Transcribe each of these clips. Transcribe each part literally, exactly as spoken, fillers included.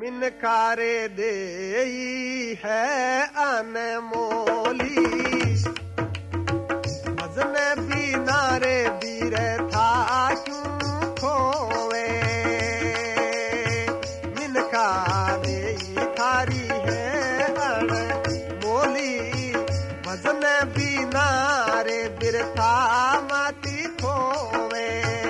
मिनकारे देई है अनमोली भजन बिना रे बीर था क्यों खोवे मिनकारे थारी है अनमोली भजन बिना रे बीर था माती खोवे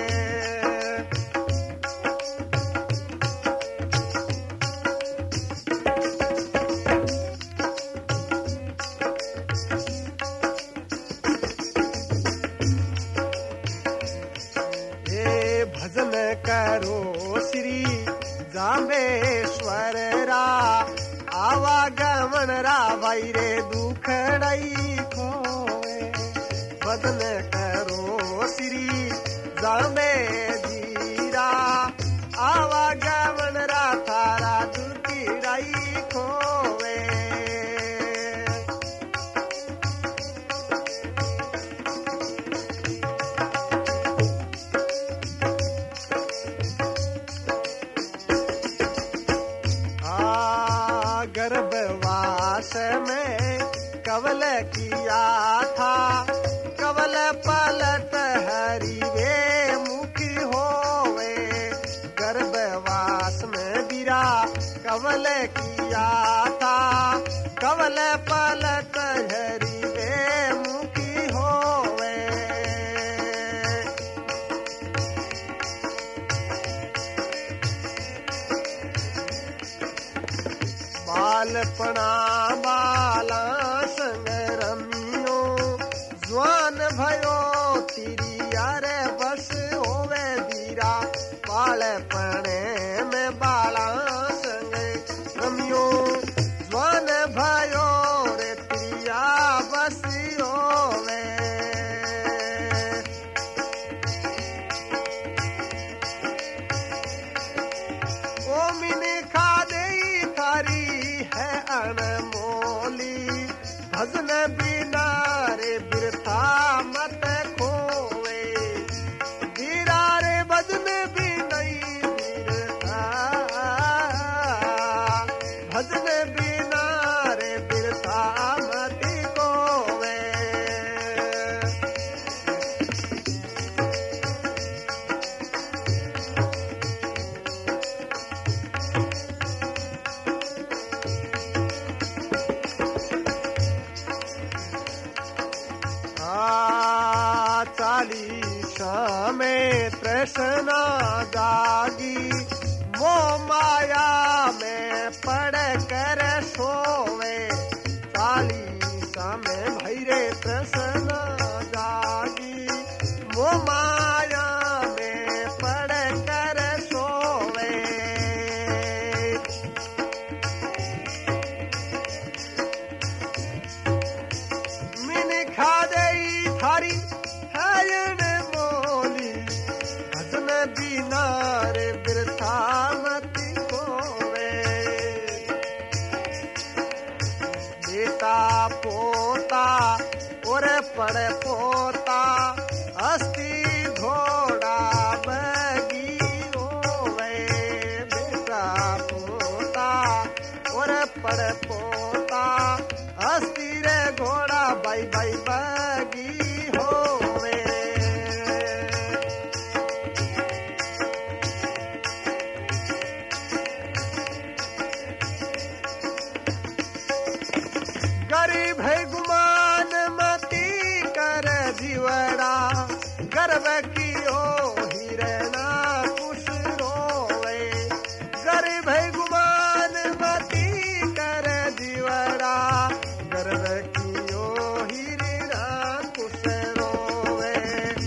करो श्री जाम्बेश्वर रा आवागमन रा वैरे दुखड़ई खोए भजन करो श्री जाम्बे जीरा आवागमन रा थारा दुखड़ई खोए गर्भवास में कवल किया था कवल पलट हरि वे मुखी होवे गर्भवास में बीरा कवल किया था कवल पलट हरि वे मुखी होवे बालपना बाला संग रमियो ज्वान भयो तिरी यारे बस होवे बीरा बालपने में बाला संग रमियो ज्वान भयो रे तिरिया बस होवे ओ मिनी खा दे थारी है अनमोली भजन बिना रे बिरथा मत खोवे बीरा रे भजन भी नहीं बिरथा भजन बिना रे बिरथा मत खोवे चालीसा में तृष्णा जागी वो माया में पड़ कर सोवे चालीसा में भैरे तृष्णा जागी वो माया में पड़ कर सोवे मिन खा दे थारी बिना रे बिरथा मती खोवे बेटा पोता और पड़ पोता अस्थि घोड़ा बगी होवे बेटा पोता और पड़ पोता अस्थि रे घोड़ा बाई बाई बगी होवे गरीब है गुमान मती कर जीवड़ा गर्व की ओ हिरना कुछ रोवे गरीब है गुमान मती कर जीवड़ा गर्व की ओ हिरना कुछ रोवे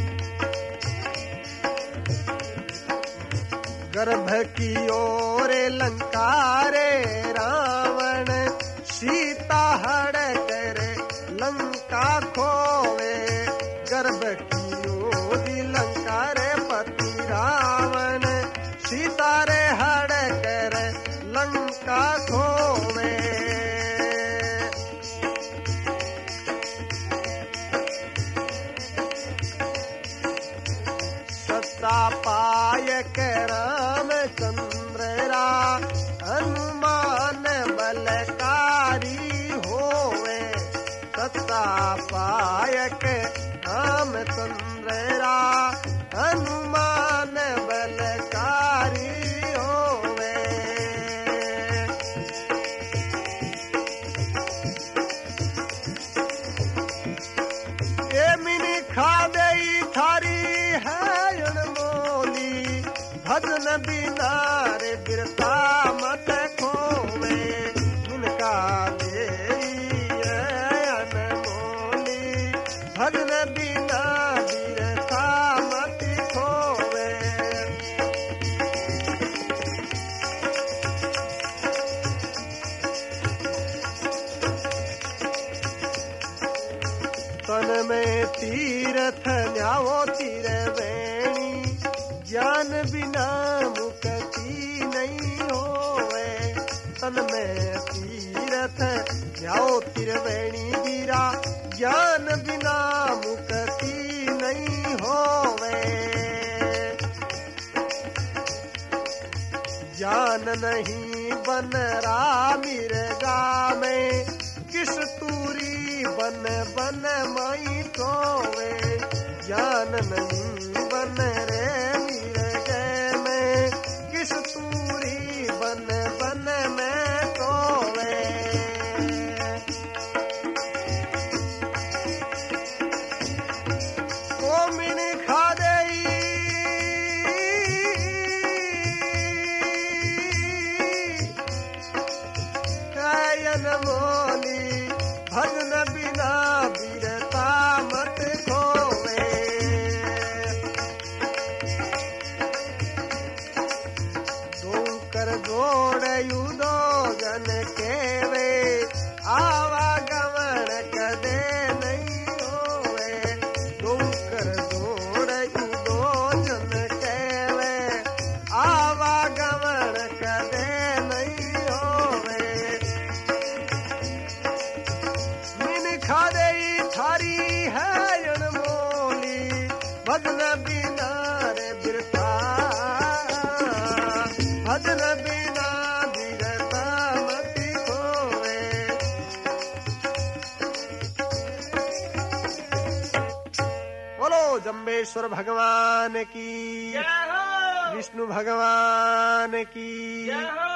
गर्भ की ओर लंका रे रावण सीता हड़ करे लंका खोवे गर्भ की ओरी लंका रे पति रावण सीता रे हड़ करे लंका खोवे सत्ता पाय के रामचंद्र रा अनु बिना रे बिरता मत खोवे इनका देइए अनमोली भजन बिना बिरता मत खोवे तन में तीरथ न्यावो तिरवेणी ज्ञान बिना मुक्ति नहीं होवे तन में तीरथ न्यावो तिरवेणी वीरा ज्ञान बिना मुक्ति नहीं होवे ज्ञान नहीं बन मिर्गा में किस तूरी बन बन माई टोवे ज्ञान नहीं बन रे मिर्गे में किस तूरी बन बन में टोवे कोमिन खा देई कायन मोली भजन बिना बिरता मत खोवे दो कर जोड़यु दो जन केवे आवागमन कदे नहीं होवे दो कर जोड़यु दो जन केवे आवागमन कदे नहीं होवे खादे थारी है अनमोली भजन बिना रे बिरता भजन बिना बिरता मत खोवे बोलो जम्बेश्वर भगवान की विष्णु भगवान की